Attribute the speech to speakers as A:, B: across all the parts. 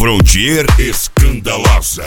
A: Frontier Escandalosa.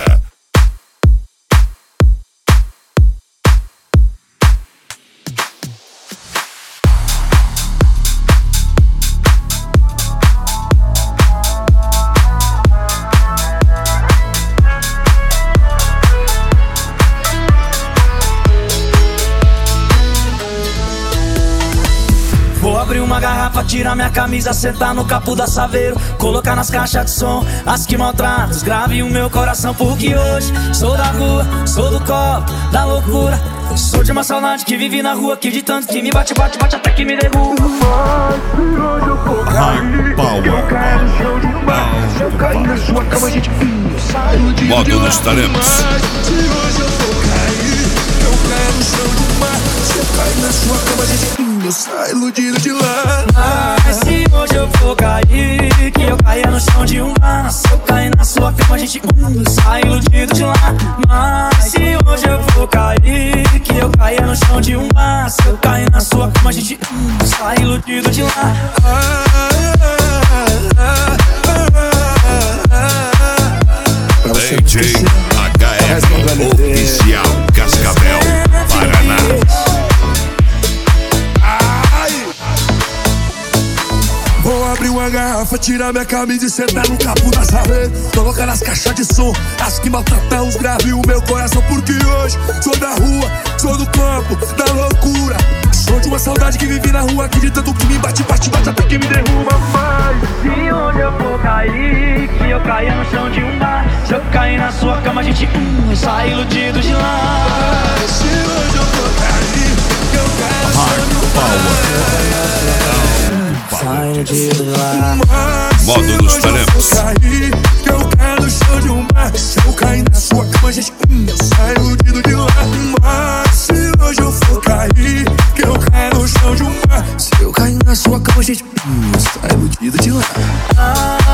B: Vou abrir uma garrafa, tirar minha camisa, sentar no capô da Saveiro, colocar nas caixas de som as que maltratam, grave o meu coração, porque hoje sou da rua, sou do copo, da loucura. Sou de uma saudade que vive na rua, que de tanto que me bate, bate, bate até que me derruba. Hoje eu vou cair, eu caio no chão demais. Se eu cair na sua cama, a gente sai de
A: Modo nos talentos.
B: Se hoje eu vou cair, eu caio no chão demais. Se eu cair na sua cama, a gente eu saio iludido de lá. Mas se hoje eu vou cair, que eu caia no chão de um bar. Se eu cair na sua cama, a gente sai iludido de lá. Mas se hoje eu vou cair, que eu caia no chão de um bar. Se eu cair na sua cama, a gente sai iludido de lá.
A: DJ HF Oficial Cascavel, Paraná.
C: Vou abrir uma garrafa, tirar minha camisa e sentar no capô da Saveiro, colocar nas caixas de som as que maltratam os graves o meu coração, porque hoje sou da rua, sou do campo, da loucura. Sou de uma saudade que vive na rua, acreditando que me bate, bate, bate até que me derruba. Mas
B: se hoje eu vou cair, que eu caia no chão de um bar. Se eu cair na sua cama, a gente sai iludido de lá.
C: se hoje eu vou cair, que eu caio no chão de um bar.
B: Sai iludido de lá.
A: Modo nos talentos.
C: Cair, que eu caio no chão de um bar. Se eu cair na sua cama, gente, eu saio iludido de lá. Mas se hoje eu for cair, que eu caio no chão de um bar. Se eu cair na sua cama, gente, eu saio iludido de lá.